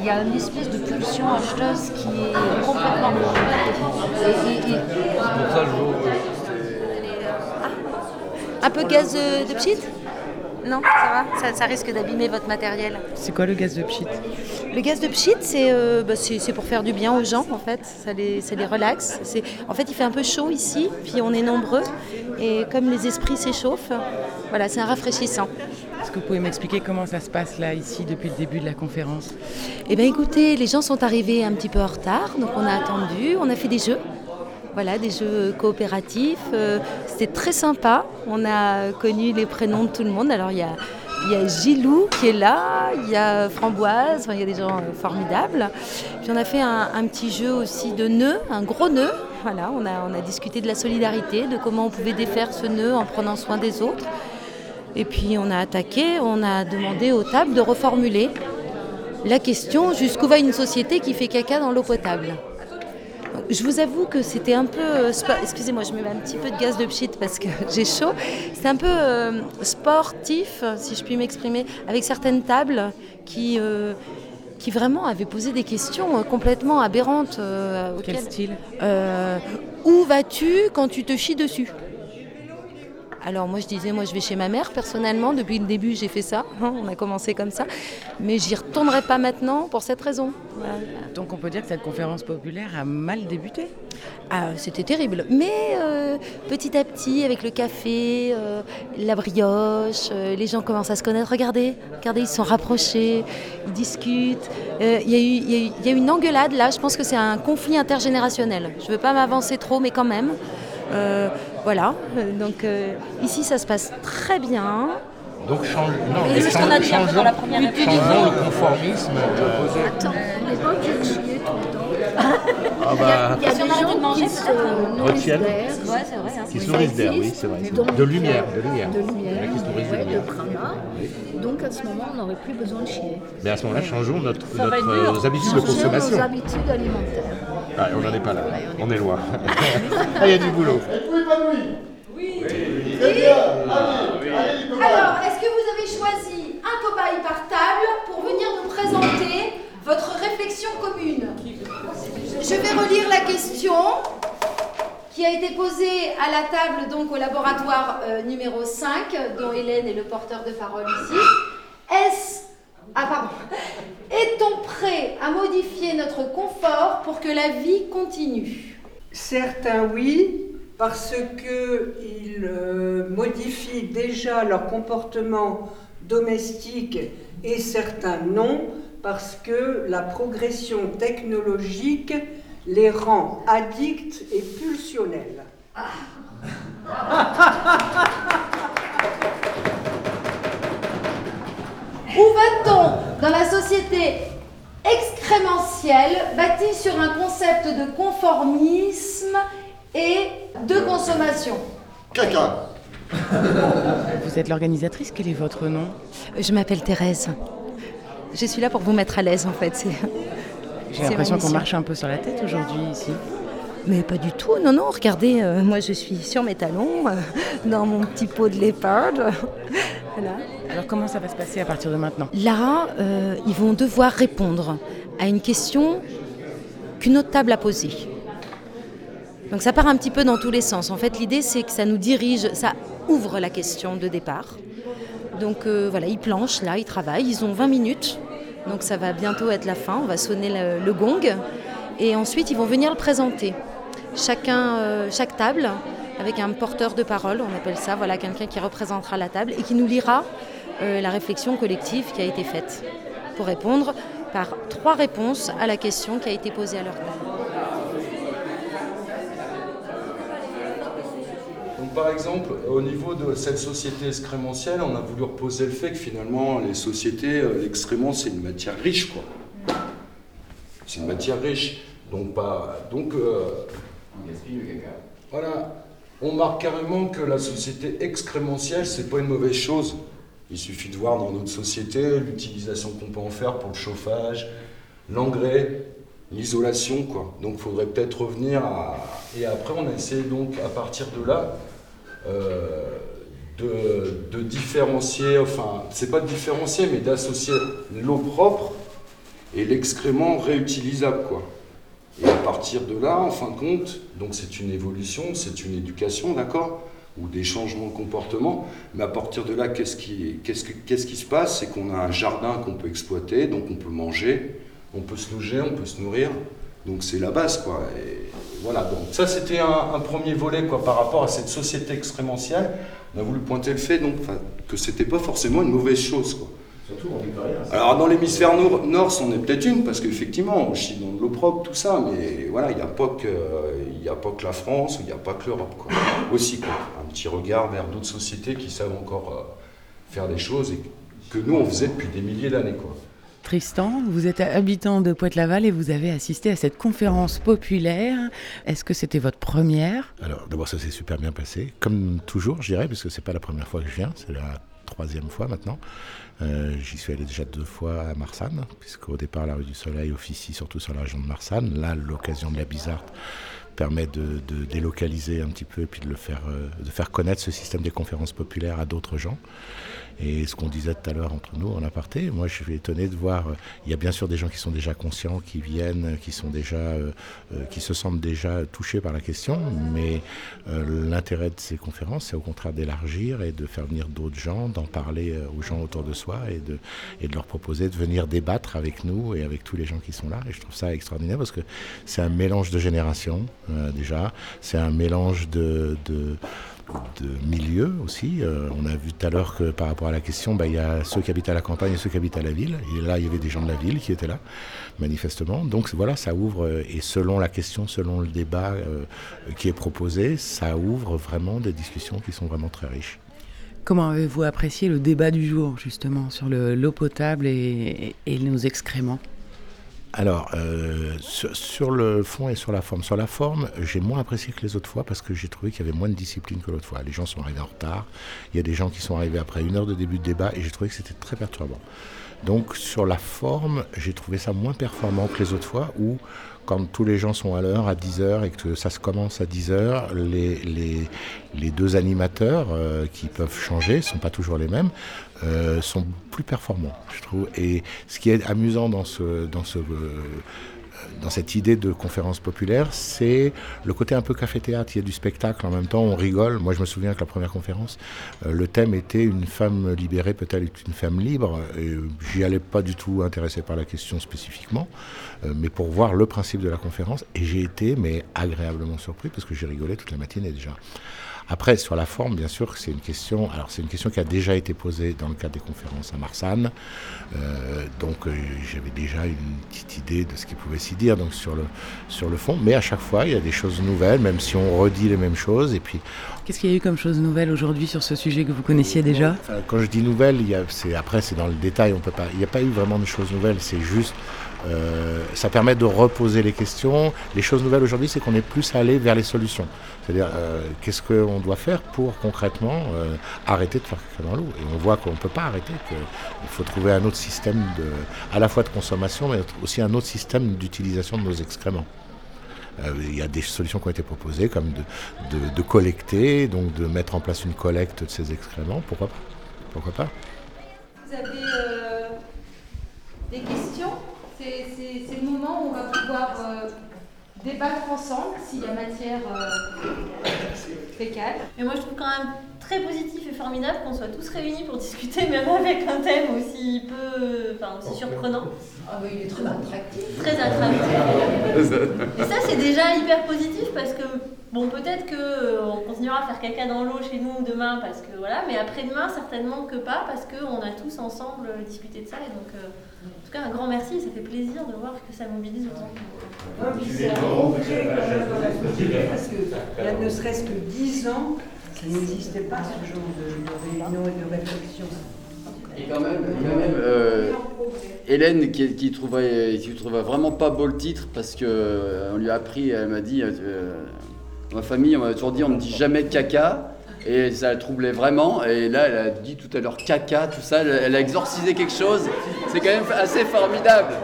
il y a une espèce de pulsion acheteuse qui est complètement... C'est pour ça le jour. Un peu gaz de pchit? Non, ça va, ça risque d'abîmer votre matériel. C'est quoi le gaz de pchit? Le gaz de pchit, c'est pour faire du bien aux gens, en fait. Ça les relaxe. En fait, il fait un peu chaud ici, puis on est nombreux. Et comme les esprits s'échauffent, voilà, c'est un rafraîchissant. Est-ce que vous pouvez m'expliquer comment ça se passe là, ici, depuis le début de la conférence? Eh bien, écoutez, les gens sont arrivés un petit peu en retard, donc on a attendu, on a fait des jeux. Voilà, des jeux coopératifs. C'était très sympa. On a connu les prénoms de tout le monde. Alors, il y a Gilou qui est là, il y a Framboise, il y a des gens formidables. Puis on a fait un petit jeu aussi de nœuds, un gros nœud. Voilà, on a discuté de la solidarité, de comment on pouvait défaire ce nœud en prenant soin des autres. Et puis on a attaqué, on a demandé aux tables de reformuler la question: jusqu'où va une société qui fait caca dans l'eau potable? Je vous avoue que c'était un peu... Excusez-moi, je mets un petit peu de gaz de pchit parce que j'ai chaud. C'était un peu sportif, si je puis m'exprimer, avec certaines tables qui vraiment avaient posé des questions complètement aberrantes. Quel style? Où vas-tu quand tu te chies dessus? Alors moi je disais, je vais chez ma mère personnellement, depuis le début j'ai fait ça, on a commencé comme ça, mais j'y retournerai pas maintenant pour cette raison. Voilà. Donc on peut dire que cette conférence populaire a mal débuté? C'était terrible, mais petit à petit avec le café, la brioche, les gens commencent à se connaître, regardez, ils se sont rapprochés, ils discutent, il y a eu une engueulade là, je pense que c'est un conflit intergénérationnel, je veux pas m'avancer trop mais quand même. Voilà, donc ici ça se passe très bien. Donc changeons le conformisme. Attends, on n'est pas obligé de chier tout le temps. Il y a des gens qui se nourrissent d'air. Ouais, c'est vrai. Qui se nourrissent d'air, oui, c'est vrai. Donc, De lumière. De lumière, Il y en a qui se nourrissent de de lumière. prana. Donc à ce moment, on n'aurait plus besoin de chier. Mais à ce moment-là, changeons nos habitudes de Changer consommation. nos habitudes alimentaires. Ah, on n'en est pas là, on est loin. Ah, il y a du boulot. Alors, est-ce que vous avez choisi un cobaye par table pour venir nous présenter votre réflexion commune? Je vais relire la question qui a été posée à la table, donc au laboratoire numéro 5, dont Hélène est le porteur de parole ici. Est-on prêt à modifier notre confort pour que la vie continue? Certains oui, parce qu'ils modifient déjà leur comportement domestique, et certains non, parce que la progression technologique les rend addicts et pulsionnels. Où va-t-on dans la société excrémentielle bâtie sur un concept de conformisme et de consommation? Caca. Vous êtes l'organisatrice, quel est votre nom? Je m'appelle Thérèse. Je suis là pour vous mettre à l'aise en fait. J'ai l'impression qu'on marche un peu sur la tête aujourd'hui ici. Mais pas du tout, non, regardez, moi je suis sur mes talons, dans mon petit pot de léopard. Voilà. Alors comment ça va se passer à partir de maintenant? Là, ils vont devoir répondre à une question qu'une autre table a posée. Donc ça part un petit peu dans tous les sens. En fait, l'idée c'est que ça nous dirige, ça ouvre la question de départ. Donc voilà, ils planchent là, ils travaillent, ils ont 20 minutes. Donc ça va bientôt être la fin, on va sonner le gong. Et ensuite, ils vont venir le présenter. Chaque table, avec un porteur de parole, on appelle ça, voilà, quelqu'un qui représentera la table et qui nous lira la réflexion collective qui a été faite pour répondre par 3 réponses à la question qui a été posée à leur table. Donc, par exemple, au niveau de cette société excrémentielle, on a voulu reposer le fait que finalement, les sociétés, l'excrément, c'est une matière riche, quoi. C'est une matière riche. On gaspille le caca. Voilà. On marque carrément que la société excrémentielle, c'est pas une mauvaise chose. Il suffit de voir dans notre société l'utilisation qu'on peut en faire pour le chauffage, l'engrais, l'isolation, quoi. Donc il faudrait peut-être revenir à... Et après, on a essayé donc, à partir de là, de différencier, enfin, c'est pas de différencier, mais d'associer l'eau propre et l'excrément réutilisable, quoi. Et à partir de là, en fin de compte, donc c'est une évolution, c'est une éducation, d'accord, ou des changements de comportement, mais à partir de là, qu'est-ce qui se passe? C'est qu'on a un jardin qu'on peut exploiter, donc on peut manger, on peut se loger, on peut se nourrir, donc c'est la base, quoi. Et voilà, donc ça c'était un premier volet, quoi, par rapport à cette société extrémentielle. On a voulu pointer le fait donc, que c'était pas forcément une mauvaise chose, quoi. Surtout en Victoria. Alors dans l'hémisphère nord, c'en est peut-être une, parce qu'effectivement, on chie dans de l'eau propre, tout ça, mais voilà, il n'y a pas que la France, il n'y a pas que l'Europe, quoi. Aussi, quoi. Un petit regard vers d'autres sociétés qui savent encore faire des choses et que nous, on faisait depuis des milliers d'années, quoi. Tristan, vous êtes habitant de Pointe-Laval et vous avez assisté à cette conférence populaire. Est-ce que c'était votre première? Alors d'abord, ça s'est super bien passé, comme toujours, je dirais, parce que c'est pas la première fois que je viens, c'est la 3e fois maintenant. J'y suis allé déjà 2 fois à Marsanne, puisqu'au départ, la rue du Soleil officie surtout sur la région de Marsanne. Là, l'occasion de la Bizarte permet de délocaliser un petit peu et puis de faire connaître ce système des conférences populaires à d'autres gens. Et ce qu'on disait tout à l'heure entre nous en aparté, moi je suis étonné de voir, il y a bien sûr des gens qui sont déjà conscients, qui viennent, qui se sentent déjà touchés par la question, mais l'intérêt de ces conférences, c'est au contraire d'élargir et de faire venir d'autres gens, d'en parler aux gens autour de soi et de leur proposer de venir débattre avec nous et avec tous les gens qui sont là. Et je trouve ça extraordinaire parce que c'est un mélange de générations déjà, c'est un mélange de milieux aussi. On a vu tout à l'heure que par rapport à la question, il y a ceux qui habitent à la campagne et ceux qui habitent à la ville. Et là, il y avait des gens de la ville qui étaient là, manifestement. Donc voilà, ça ouvre, et selon la question, selon le débat qui est proposé, ça ouvre vraiment des discussions qui sont vraiment très riches. Comment avez-vous apprécié le débat du jour, justement, sur l'eau potable et nos excréments ? Alors, sur le fond et sur la forme. Sur la forme, j'ai moins apprécié que les autres fois parce que j'ai trouvé qu'il y avait moins de discipline que l'autre fois. Les gens sont arrivés en retard. Il y a des gens qui sont arrivés après 1 heure de début de débat et j'ai trouvé que c'était très perturbant. Donc, sur la forme, j'ai trouvé ça moins performant que les autres fois où, quand tous les gens sont à l'heure, à 10h, et que ça se commence à 10h, les 2 animateurs qui peuvent changer, ne sont pas toujours les mêmes, sont plus performants, je trouve. Et ce qui est amusant dans cette idée de conférence populaire, c'est le côté un peu café-théâtre. Il y a du spectacle, en même temps on rigole. Moi je me souviens que la première conférence, le thème était une femme libérée peut-elle être une femme libre, et j'y allais pas du tout intéressé par la question spécifiquement, mais pour voir le principe de la conférence, et j'ai été mais agréablement surpris parce que j'ai rigolé toute la matinée déjà. Après, sur la forme, bien sûr, c'est une question qui a déjà été posée dans le cadre des conférences à Marsanne. Donc, j'avais déjà une petite idée de ce qu'il pouvait s'y dire donc sur le fond. Mais à chaque fois, il y a des choses nouvelles, même si on redit les mêmes choses. Et puis, qu'est-ce qu'il y a eu comme chose nouvelle aujourd'hui sur ce sujet que vous connaissiez déjà ? Enfin, quand je dis nouvelle, c'est dans le détail. Il n'y a pas eu vraiment de choses nouvelles. C'est juste... ça permet de reposer les questions. Les choses nouvelles aujourd'hui, c'est qu'on est plus allé vers les solutions. C'est-à-dire, qu'est-ce qu'on doit faire pour concrètement arrêter de faire caca dans l'eau. Et on voit qu'on ne peut pas arrêter, qu'il faut trouver un autre système à la fois de consommation, mais aussi un autre système d'utilisation de nos excréments. Il y a des solutions qui ont été proposées, comme de collecter, donc de mettre en place une collecte de ces excréments. Pourquoi pas ? Vous avez des questions ? C'est le moment où on va pouvoir débattre ensemble s'il y a matière fécale. Mais moi je trouve quand même très positif et formidable qu'on soit tous réunis pour discuter, même avec un thème aussi surprenant. Ah oui, il est très attractif. Très attractif. Et ça c'est déjà hyper positif parce que peut-être qu'on continuera à faire caca dans l'eau chez nous demain parce que voilà, mais après-demain certainement que pas parce qu'on a tous ensemble discuté de ça et donc en tout cas un grand merci, ça fait plaisir de voir que ça mobilise autant. C'est un progrès quand même dans la société parce qu'il y a ne serait-ce que 10 ans, ça n'existait pas ce genre de réunion et de réflexion. Et quand même Hélène qui trouvait vraiment pas beau le titre parce qu'on lui a appris, elle m'a dit, ma famille on m'a toujours dit on ne dit jamais caca et ça la troublait vraiment et là elle a dit tout à l'heure caca, tout ça, elle a exorcisé quelque chose, c'est quand même assez formidable.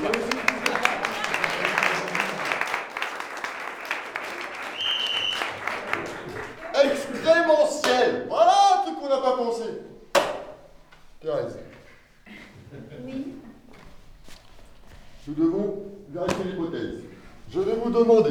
Extrémentiel, voilà un truc qu'on n'a pas pensé. Thérèse. Oui. nous devons vérifier l'hypothèse. Je vais vous demander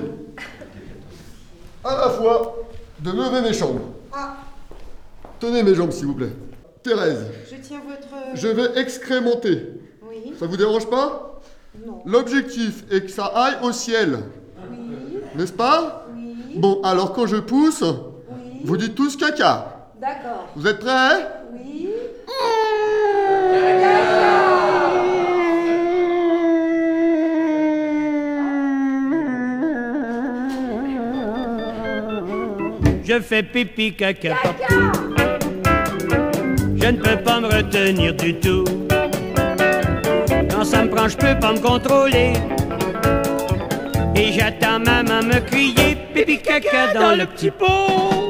à la fois de lever mes jambes. Tenez mes jambes, s'il vous plaît. Thérèse. Je tiens votre... Je vais excrémenter. Oui. Ça vous dérange pas? Non. L'objectif est que ça aille au ciel. Oui. N'est-ce pas? Oui. Bon, alors quand je pousse, Oui. vous dites tous caca. D'accord. Vous êtes prêts? Oui. Je fais pipi caca partout. Je ne peux pas me retenir du tout. Quand ça me prend, je peux pas me contrôler. Et j'attends maman me crier pipi caca dans le petit pot.